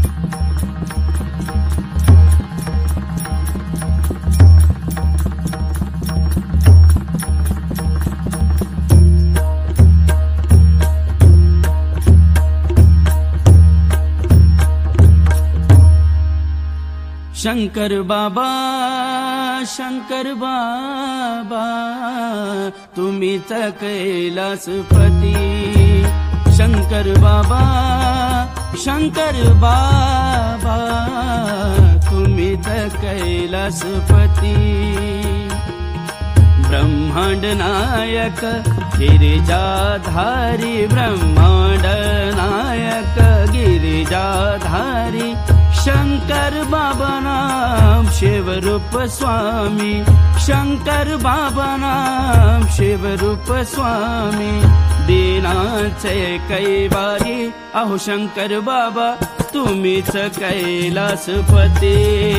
शंकर बाबा तुम्हीच कैलासपती। शंकर बाबा तुम्हीच कैलासपती। ब्रह्मांड नायक गिरिजाधारी, ब्रह्मांड नायक गिरिजाधारी। शंकर बाबा नाम शिवरूप स्वामी, शंकर बाबा नाम शिवरूप स्वामी। दीनाचे कैवारी अहो शंकर बाबा तुम्हीच कैलासपती।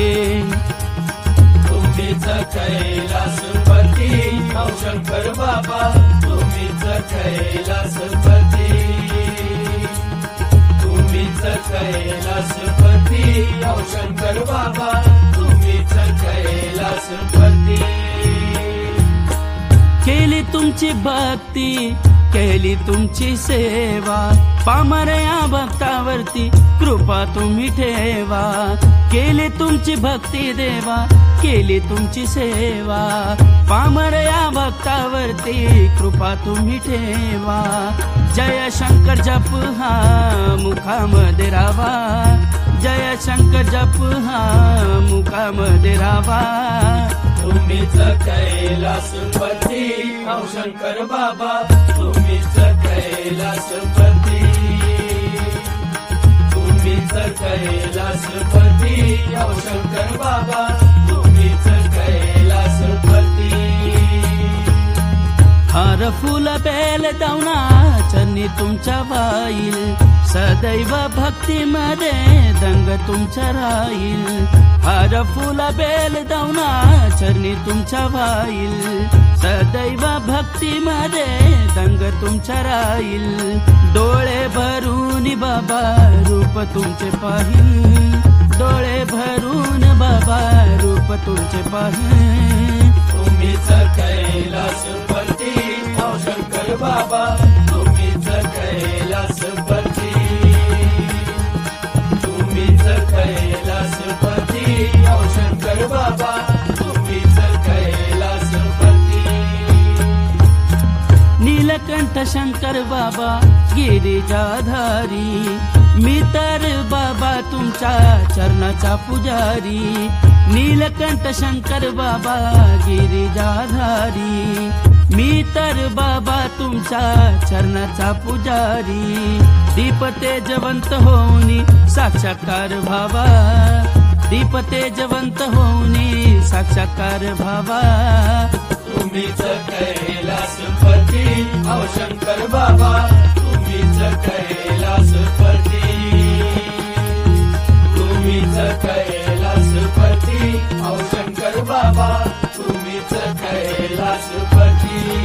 तुम्हीच कैलासपती अहो शंकर बाबा तुम्हीच कैलासपती। तुम्हीच कैलासपती अहो शंकर बाबा तुम्हीच कैलासपती। केली तुमची भक्ती, केली तुमची सेवा, पामरया भक्तावरती कृपा तुम्ही ठेवा। केली तुमची भक्ती देवा, केली तुमची सेवा, पामरया भक्तावरती कृपा तुम्ही ठेवा। जय शंकर जप हा मुखामध्ये रावा, जय शंकर जप हा मुखामध्ये रावा। तुम्हीच कैलासपती अहो शंकर बाबा तुम्हीच कैलासपती। तुम्हीच कैलासपती अहो शंकर बाबा तुम्हीच कैलासपती। हार फुल बेल दावना चरणी तुमच्या वाईल, सदैव भक्तीमध्ये दंग तुमच्या राहील। हार फुल बेल दावना चरणी तुमच्या वाईल, सदैव भक्तीमध्ये दंग तुमच्या राहील। डोळे भरून बाबा रूप तुमचे पाहील, डोळे भरून बाबा रूप तुमचे पाहील। तुम्हीच कैलासपती अहो शंकर बाबा तुम्हीच कैलासपती। तुम्हीच कैलासपती अहो शंकर बाबा तुम्हीच कैलासपती। नीलकंठ शंकर बाबा गिरिजाधारी, मी तर बाबा तुमच्या चरणाचा पुजारी। नीलकंठ शंकर बाबा गिरिजाधारी, मी तर बाबा तुमच्या चरणाचा पुजारी। दीप तेजवंत होऊनी साक्षात्कार भावा, दीप तेजवंत होऊनी साक्षात्कार भावा। तुम्हीच कैलासपती अहो शंकर बाबा तुम्हीच कैलासपती। तुम्हीच कैलासपती अहो शंकर बाबा तुम्हीच कैलासपती।